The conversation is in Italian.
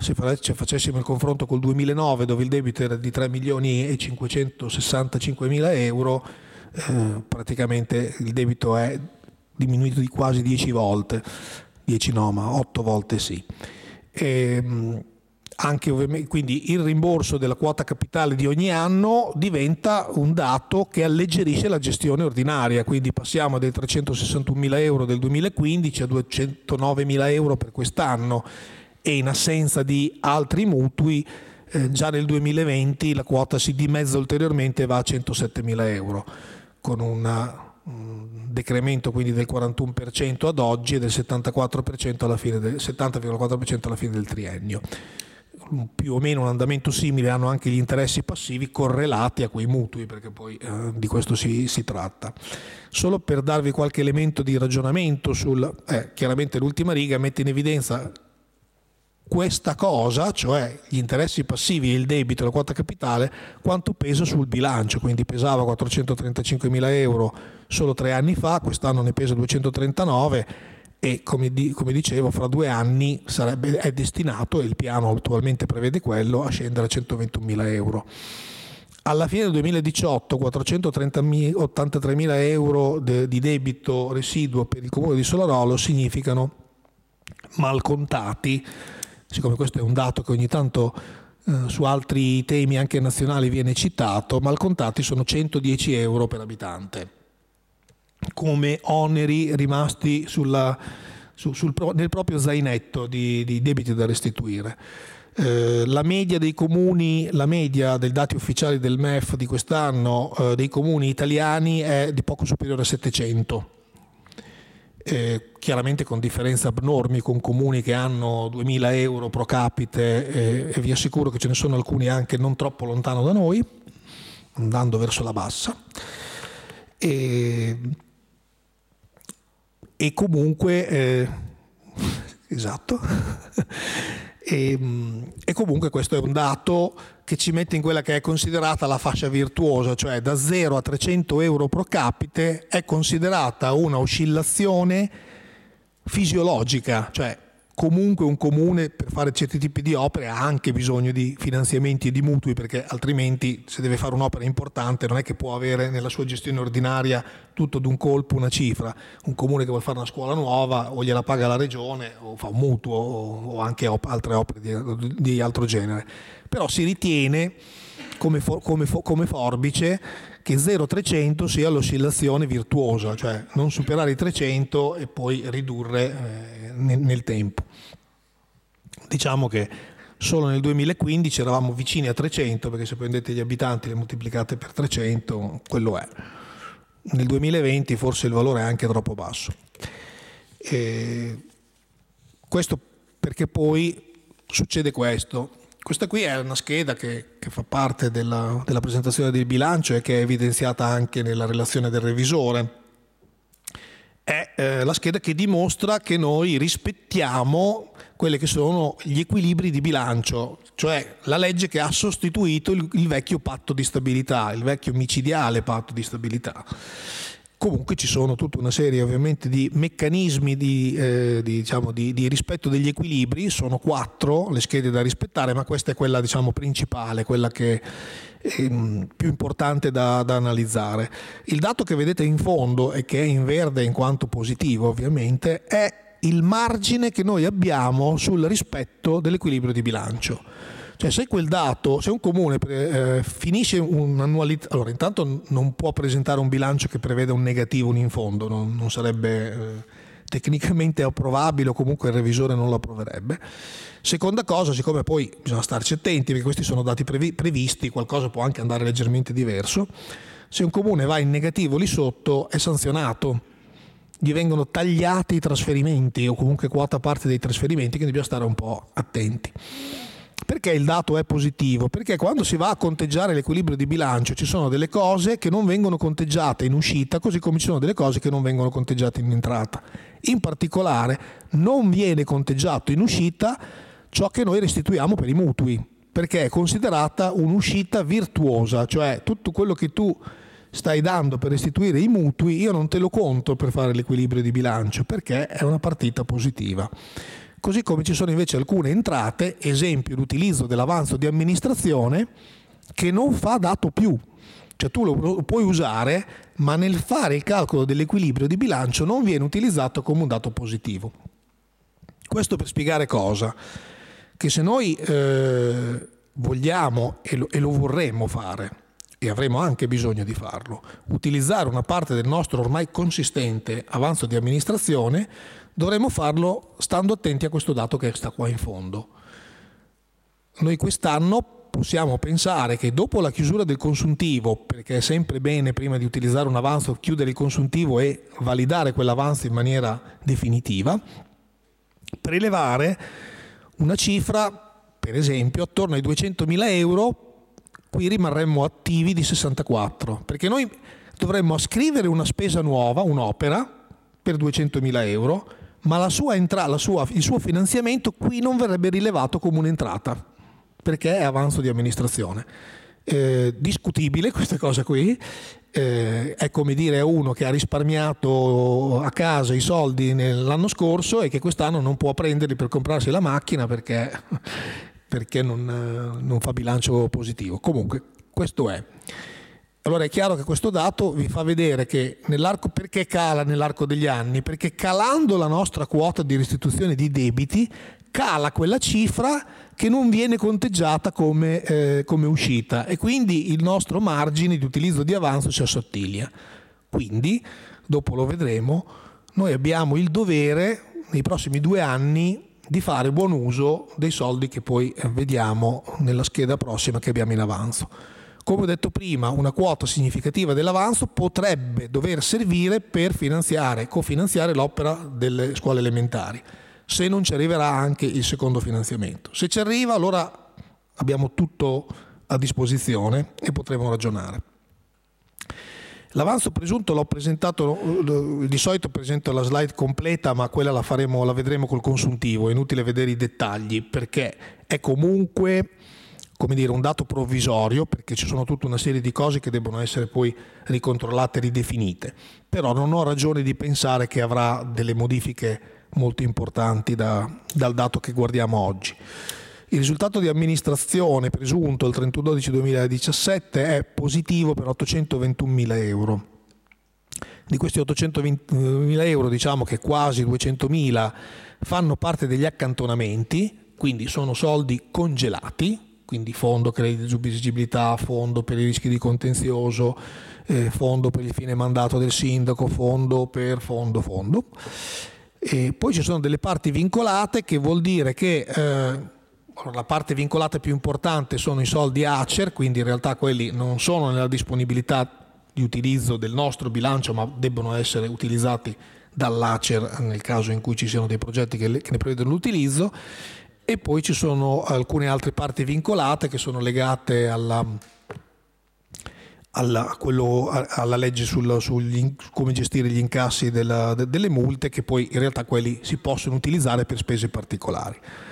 se facessimo il confronto col 2009, dove il debito era di 3.565.000 euro, praticamente il debito è diminuito di quasi 10 volte, 10 no, ma 8 volte sì. Anche ovviamente, quindi il rimborso della quota capitale di ogni anno diventa un dato che alleggerisce la gestione ordinaria, quindi passiamo dai 361.000 euro del 2015 a 209.000 euro per quest'anno, e in assenza di altri mutui già nel 2020 la quota si dimezza ulteriormente e va a 107.000 euro, con un decremento quindi del 41% ad oggi e del 74% alla fine 70,4% alla fine del triennio. Più o meno un andamento simile hanno anche gli interessi passivi correlati a quei mutui, perché poi di questo si tratta. Solo per darvi qualche elemento di ragionamento chiaramente l'ultima riga mette in evidenza questa cosa, cioè gli interessi passivi e il debito, la quota capitale, quanto pesa sul bilancio. Quindi pesava 435.000 euro solo 3 anni fa, quest'anno ne pesa 239 e come dicevo fra 2 anni è destinato, e il piano attualmente prevede quello, a scendere a 121.000 euro. Alla fine del 2018 483.000 euro di debito residuo per il comune di Solarolo significano, mal contati, siccome questo è un dato che ogni tanto su altri temi anche nazionali viene citato, mal contati sono 110 euro per abitante come oneri rimasti nel proprio zainetto di debiti da restituire. La media dei comuni, la media dei dati ufficiali del MEF di quest'anno dei comuni italiani è di poco superiore a 700. Chiaramente con differenze abnormi, con comuni che hanno 2.000 euro pro capite, e vi assicuro che ce ne sono alcuni anche non troppo lontano da noi, andando verso la bassa, e comunque esatto e comunque questo è un dato che ci mette in quella che è considerata la fascia virtuosa, cioè da 0 a 300 euro pro capite è considerata una oscillazione fisiologica, cioè comunque un comune per fare certi tipi di opere ha anche bisogno di finanziamenti e di mutui, perché altrimenti se deve fare un'opera importante non è che può avere nella sua gestione ordinaria tutto d'un colpo una cifra. Un comune che vuole fare una scuola nuova o gliela paga la regione o fa un mutuo o anche altre opere di altro genere, però si ritiene come forbice che 0-300 sia l'oscillazione virtuosa, cioè non superare i 300 e poi ridurre nel tempo. Diciamo che solo nel 2015 eravamo vicini a 300, perché se prendete gli abitanti e li moltiplicate per 300, quello è. Nel 2020 forse il valore è anche troppo basso. Questo perché poi succede questo. Questa qui è una scheda che fa parte della presentazione del bilancio e che è evidenziata anche nella relazione del revisore. È la scheda che dimostra che noi rispettiamo quelli che sono gli equilibri di bilancio, cioè la legge che ha sostituito il vecchio patto di stabilità, il vecchio micidiale patto di stabilità. Comunque ci sono tutta una serie ovviamente di meccanismi di rispetto degli equilibri, sono 4 le schede da rispettare, ma questa è quella principale, quella che è più importante da analizzare. Il dato che vedete in fondo e che è in verde in quanto positivo ovviamente è il margine che noi abbiamo sul rispetto dell'equilibrio di bilancio. Cioè se un comune finisce un'annualità, allora intanto non può presentare un bilancio che prevede un negativo, un in fondo, non sarebbe tecnicamente approvabile, o comunque il revisore non lo approverebbe. Seconda cosa, siccome poi bisogna starci attenti perché questi sono dati previsti, qualcosa può anche andare leggermente diverso, se un comune va in negativo lì sotto è sanzionato, gli vengono tagliati i trasferimenti o comunque quota parte dei trasferimenti, quindi bisogna stare un po' attenti. Perché il dato è positivo? Perché quando si va a conteggiare l'equilibrio di bilancio ci sono delle cose che non vengono conteggiate in uscita, così come ci sono delle cose che non vengono conteggiate in entrata. In particolare non viene conteggiato in uscita ciò che noi restituiamo per i mutui, perché è considerata un'uscita virtuosa, cioè tutto quello che tu stai dando per restituire i mutui io non te lo conto per fare l'equilibrio di bilancio, perché è una partita positiva. Così come ci sono invece alcune entrate, esempio l'utilizzo dell'avanzo di amministrazione, che non fa dato più. Cioè tu lo puoi usare, ma nel fare il calcolo dell'equilibrio di bilancio non viene utilizzato come un dato positivo. Questo per spiegare cosa? Che se noi vogliamo e lo vorremmo fare, e avremo anche bisogno di farlo, utilizzare una parte del nostro ormai consistente avanzo di amministrazione, dovremo farlo stando attenti a questo dato che sta qua in fondo. Noi quest'anno possiamo pensare che dopo la chiusura del consuntivo, perché è sempre bene prima di utilizzare un avanzo chiudere il consuntivo e validare quell'avanzo in maniera definitiva, prelevare una cifra, per esempio, attorno ai 200.000 euro, qui rimarremmo attivi di 64, perché noi dovremmo ascrivere una spesa nuova, un'opera, per 200.000 euro, ma il suo finanziamento qui non verrebbe rilevato come un'entrata, perché è avanzo di amministrazione. Discutibile questa cosa qui, è come dire a uno che ha risparmiato a casa i soldi l'anno scorso e che quest'anno non può prenderli per comprarsi la macchina perché non fa bilancio positivo. Comunque questo è. Allora è chiaro che questo dato vi fa vedere che perché cala nell'arco degli anni? Perché calando la nostra quota di restituzione di debiti cala quella cifra che non viene conteggiata come uscita e quindi il nostro margine di utilizzo di avanzo si assottiglia. Quindi, dopo lo vedremo, noi abbiamo il dovere nei prossimi 2 anni di fare buon uso dei soldi che poi vediamo nella scheda prossima che abbiamo in avanzo. Come ho detto prima, una quota significativa dell'avanzo potrebbe dover servire per cofinanziare l'opera delle scuole elementari, se non ci arriverà anche il secondo finanziamento. Se ci arriva, allora abbiamo tutto a disposizione e potremo ragionare. L'avanzo presunto l'ho presentato, di solito presento la slide completa, ma quella la vedremo col consuntivo, è inutile vedere i dettagli perché è comunque, come dire, un dato provvisorio, perché ci sono tutta una serie di cose che debbono essere poi ricontrollate e ridefinite, però non ho ragione di pensare che avrà delle modifiche molto importanti dal dato che guardiamo oggi. Il risultato di amministrazione presunto il 31/12/2017 è positivo per 821.000 euro. Di questi 820.000 euro diciamo che quasi 200.000 fanno parte degli accantonamenti, quindi sono soldi congelati, quindi fondo credito di esiggibilità, fondo per i rischi di contenzioso, fondo per il fine mandato del sindaco, fondo per fondo. E poi ci sono delle parti vincolate, che vuol dire che la parte vincolata più importante sono i soldi ACER, quindi in realtà quelli non sono nella disponibilità di utilizzo del nostro bilancio, ma debbono essere utilizzati dall'ACER nel caso in cui ci siano dei progetti che ne prevedono l'utilizzo. E poi ci sono alcune altre parti vincolate che sono legate alla legge come gestire gli incassi delle multe, che poi in realtà quelli si possono utilizzare per spese particolari.